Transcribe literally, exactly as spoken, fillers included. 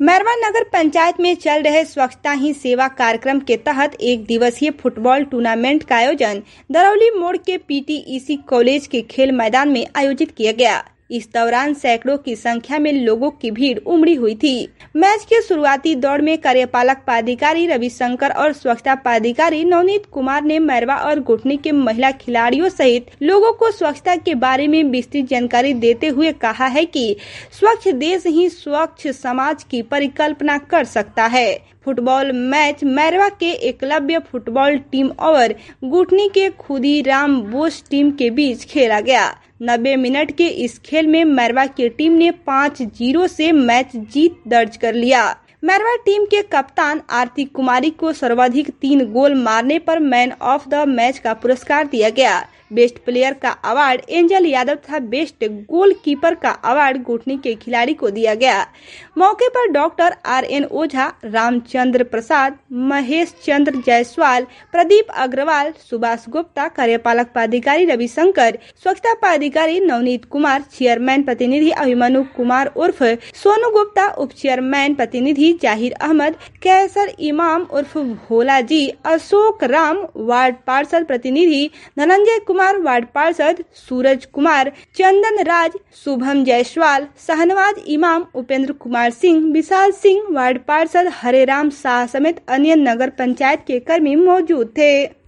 मैरवा नगर पंचायत में चल रहे स्वच्छता ही सेवा कार्यक्रम के तहत एक दिवसीय फुटबॉल टूर्नामेंट का आयोजन दरौली मोड़ के पीटीईसी कॉलेज के खेल मैदान में आयोजित किया गया। इस दौरान सैकड़ों की संख्या में लोगों की भीड़ उमड़ी हुई थी। मैच के शुरुआती दौर में कार्यपालक पदाधिकारी रविशंकर और स्वच्छता पदाधिकारी नवनीत कुमार ने मैरवा और गुठनी के महिला खिलाड़ियों सहित लोगों को स्वच्छता के बारे में विस्तृत जानकारी देते हुए कहा है कि स्वच्छ देश ही स्वच्छ समाज की परिकल्पना कर सकता है। फुटबॉल मैच मैरवा के एकलव्य फुटबॉल टीम और गुठनी के खुदीराम बोस टीम के बीच खेला गया। नब्बे मिनट के इस खेल में मैरवा की टीम ने पाँच जीरो से मैच जीत दर्ज कर लिया। मैरवा टीम के कप्तान आरती कुमारी को सर्वाधिक तीन गोल मारने पर मैन ऑफ द मैच का पुरस्कार दिया गया। बेस्ट प्लेयर का अवार्ड एंजल यादव तथा बेस्ट गोलकीपर का अवार्ड गुठनी के खिलाड़ी को दिया गया। मौके पर doctor R N Ojha, Ramchandra Prasad, Mahesh Chandra Jaiswal, Pradeep Agrawal, Subhash Gupta, कार्यपालक पदाधिकारी रविशंकर, स्वच्छता पदाधिकारी नवनीत कुमार, चेयरमैन प्रतिनिधि अभिमन्यु कुमार उर्फ सोनू गुप्ता, उप चेयरमैन प्रतिनिधि जाहिर अहमद, कैसर इमाम उर्फ भोला जी, अशोक राम, वार्ड पार्षद प्रतिनिधि धनंजय कुमार, वार्ड पार्षद सूरज कुमार, चंदन राज, शुभम जायसवाल, शहनवाज इमाम, उपेंद्र कुमार सिंह, विशाल सिंह, वार्ड पार्षद हरेराम शाह समेत अन्य नगर पंचायत के कर्मी मौजूद थे।